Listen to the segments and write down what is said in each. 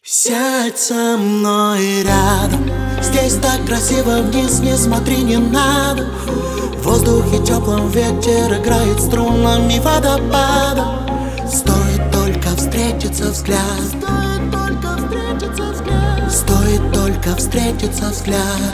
Сядь со мной рядом. Здесь так красиво, вниз не смотри, не надо. В воздухе теплом ветер играет струнами водопада. Стоит только встретиться взгляд. Стоит только встретиться взгляд.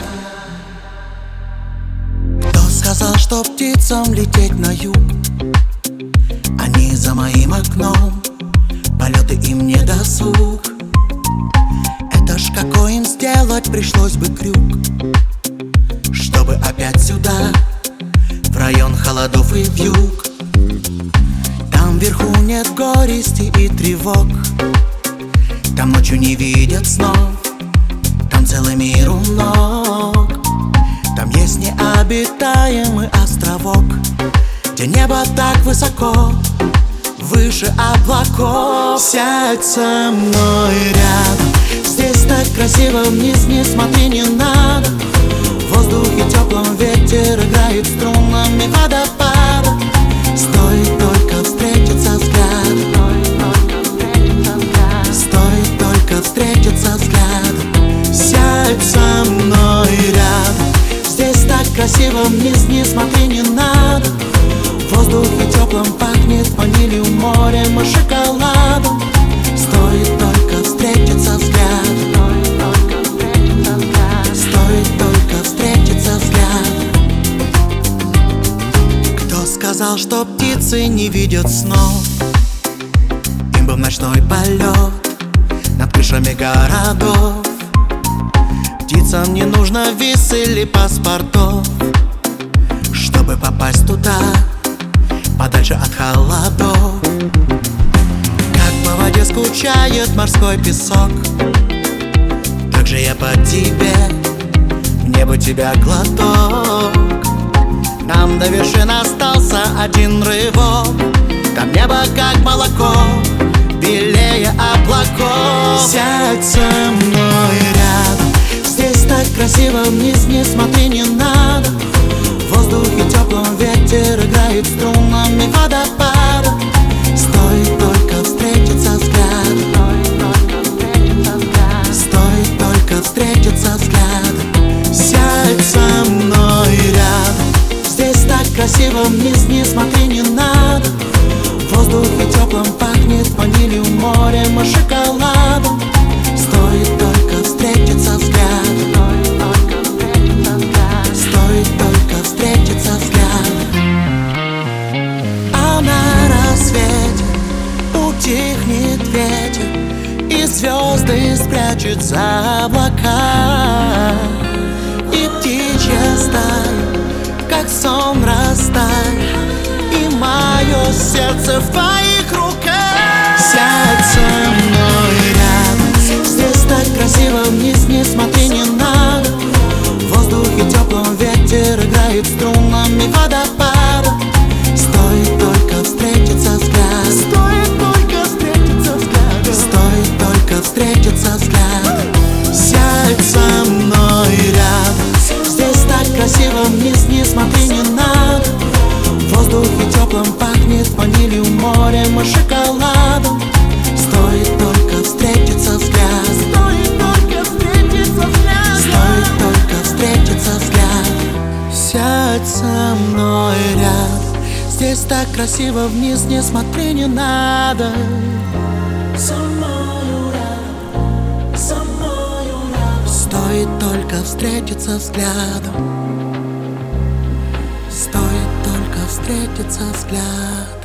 Кто сказал, что птицам лететь на юг? Они за моим окном, полеты им не досуг. Это ж какой им сделать пришлось бы крюк, чтобы опять сюда, в район холодов и вьюг. Там вверху нет горести и тревог, там ночью не видят снов, там целый мир у ног. Там есть необитаемый островок, где небо так высоко, выше облаков. Сядь со мной рядом. Здесь так красиво, вниз не смотри, не надо. В воздухе теплом ветер играет струнами водопада. Стоит только встретиться взгляд. Стоит только встретиться взгляд. Сядь со мной рядом. Здесь так красиво, вниз не смотри, не надо. В воздухе теплом пахнет ванилью, морем и шоколадом. Стоит только встретиться взгляд. Стоит только встретиться взгляд. Кто сказал, что птицы не видят снов? Им бы в ночной полет над крышами городов. Птицам не нужно виз или паспортов, чтобы попасть туда, подальше от холодов. Как по воде скучает морской песок, так же я по тебе, мне бы тебя глоток. Нам до вершины остался один рывок. Там небо как молоко, белее облаков. Сядь со мной рядом. Здесь так красиво, вниз не смотри, не надо. В воздухе теплом ветер играет струнами водопада. Стоит только встретиться взгляд. Стоит только встретиться взгляд. Сядь со мной рядом. Здесь так красиво, вниз не смотри, не надо. В воздухе теплом пахнет ванилью, морем и шоколадом. Стоит только встретиться взгляд. Стоит только встретиться взгляд. А на рассвете утихнет ветер, и звезды спрячут за облака. И птичья стая, как сон, растает, и мое сердце в твоих руках. Сядь со мной рядом. Здесь так красиво, вниз не смотри, не надо. В воздухе теплом ветер играет струнами водопада. Стоит только встретиться взгляд. Стоит только встретиться взгляд. Стоит только встретиться взгляд. Сядь со мной рядом. Здесь так красиво, вниз не смотри, не надо. В воздухе теплом пахнет ванилью, морем и шоколадом. Стоит только встретиться взгляд. Стоит только встретиться взгляд. Стоит только встретиться взгляд. Сядь со мной рядом. Здесь так красиво, вниз не смотри, не надо. Со мною рядом, со мною рядом. Стоит только встретиться взглядом. Стоит только встретиться взгляд.